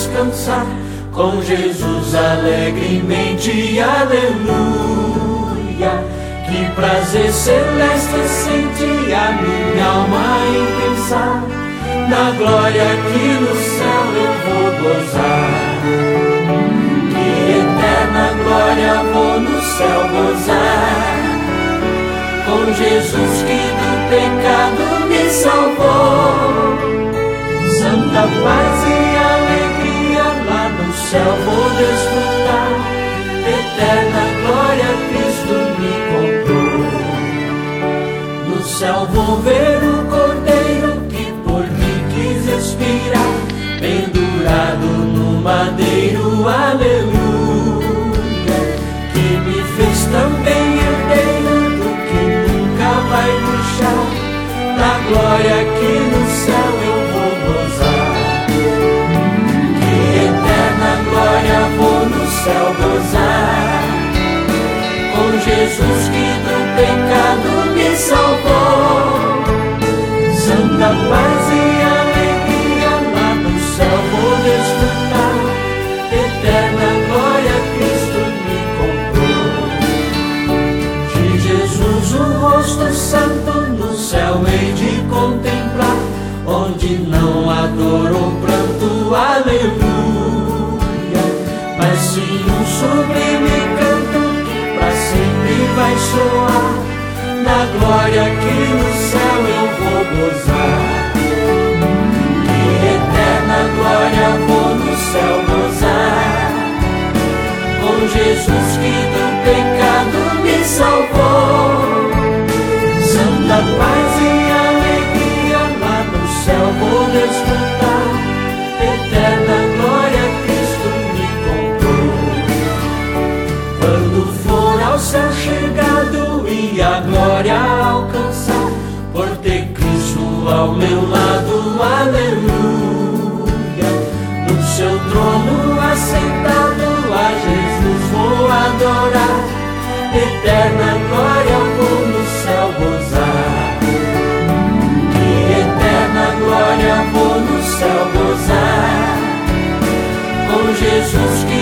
descansar com Jesus alegremente, aleluia. Que prazer celeste sente a minha alma em pensar na glória que no céu eu vou gozar. Que eterna glória vou no céu gozar, com Jesus que do pecado me salvou. Santa paz e alegria lá no céu vou desfrutar. Eterna glória Cristo me comprou. No céu vou ver o Cordeiro que por mim quis expirar, pendurado no madeiro, aleluia. Que me fez também herdeiro do que nunca vai murchar, da glória que no céu eu vou gozar. Que eterna glória vou no céu gozar, com Jesus que do pecado me salvou. Santa paz e alegria lá no céu vou desfrutar. Eterna glória Cristo me comprou. De Jesus o rosto santo no céu hei de contemplar, onde não há dor ou pranto, aleluia, mas sim um sublime canto que pra sempre vai soar. Na glória que no céu eu vou gozar. Que eterna glória vou no céu gozar, com Jesus que do pecado me salvou. Santa paz e alegria lá no céu vou desfrutar. Eterna glória Cristo me comprou. Quando for ao céu chegado e a glória alcançar, por ter Cristo ao meu lado, aleluia. No seu trono assentado a Jesus vou adorar. Eterna glória vou no céu gozar. Que eterna glória vou no céu gozar, com Jesus que